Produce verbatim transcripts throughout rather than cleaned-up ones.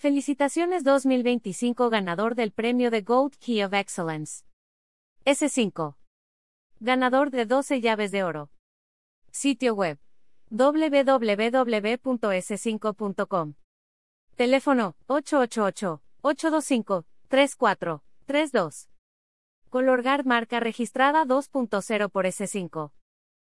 Felicitaciones dos mil veinticinco ganador del premio de Gold Key of Excellence. ese cinco. Ganador de doce llaves de oro. Sitio web: doble u doble u doble u punto ese cinco punto com. Teléfono: ocho ocho ocho, ocho dos cinco, tres cuatro tres dos. Color Guard marca registrada dos punto cero por ese cinco.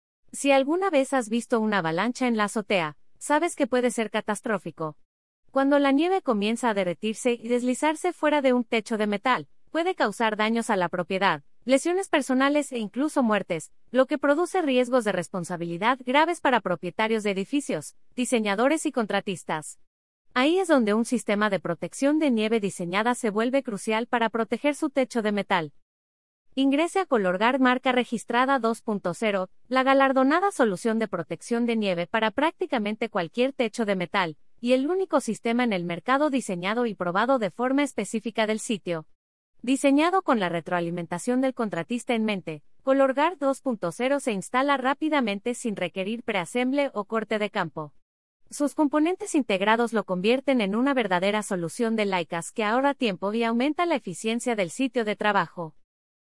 Si alguna vez has visto una avalancha en la azotea, sabes que puede ser catastrófico. Cuando la nieve comienza a derretirse y deslizarse fuera de un techo de metal, puede causar daños a la propiedad, lesiones personales e incluso muertes, lo que produce riesgos de responsabilidad graves para propietarios de edificios, diseñadores y contratistas. Ahí es donde un sistema de protección de nieve diseñada se vuelve crucial para proteger su techo de metal. Ingrese a Color Guard marca registrada dos punto cero, la galardonada solución de protección de nieve para prácticamente cualquier techo de metal, y el único sistema en el mercado diseñado y probado de forma específica del sitio. Diseñado con la retroalimentación del contratista en mente, Color Guard dos punto cero se instala rápidamente sin requerir preasemble o corte de campo. Sus componentes integrados lo convierten en una verdadera solución de laicas que ahorra tiempo y aumenta la eficiencia del sitio de trabajo.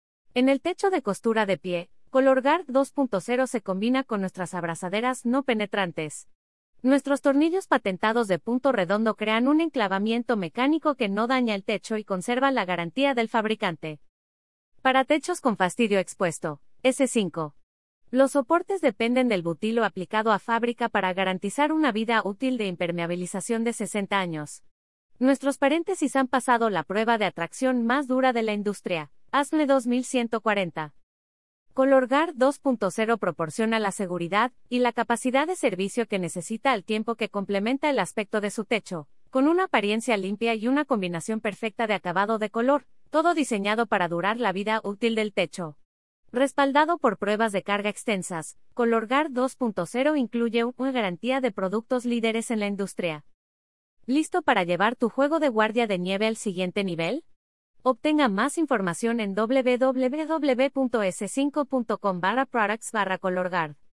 En el techo de costura de pie, Color Guard dos punto cero se combina con nuestras abrazaderas no penetrantes. Nuestros tornillos patentados de punto redondo crean un enclavamiento mecánico que no daña el techo y conserva la garantía del fabricante. Para techos con fastidio expuesto, ese cinco. Los soportes dependen del butilo aplicado a fábrica para garantizar una vida útil de impermeabilización de sesenta años. Nuestros paréntesis han pasado la prueba de atracción más dura de la industria, A S M E dos mil ciento cuarenta. Color Guard dos punto cero proporciona la seguridad y la capacidad de servicio que necesita al tiempo que complementa el aspecto de su techo, con una apariencia limpia y una combinación perfecta de acabado de color, todo diseñado para durar la vida útil del techo. Respaldado por pruebas de carga extensas, Color Guard dos punto cero incluye una garantía de productos líderes en la industria. ¿Listo para llevar tu juego de guardia de nieve al siguiente nivel? Obtenga más información en doble u doble u doble u punto ese cinco punto com barra products barra Color Guard.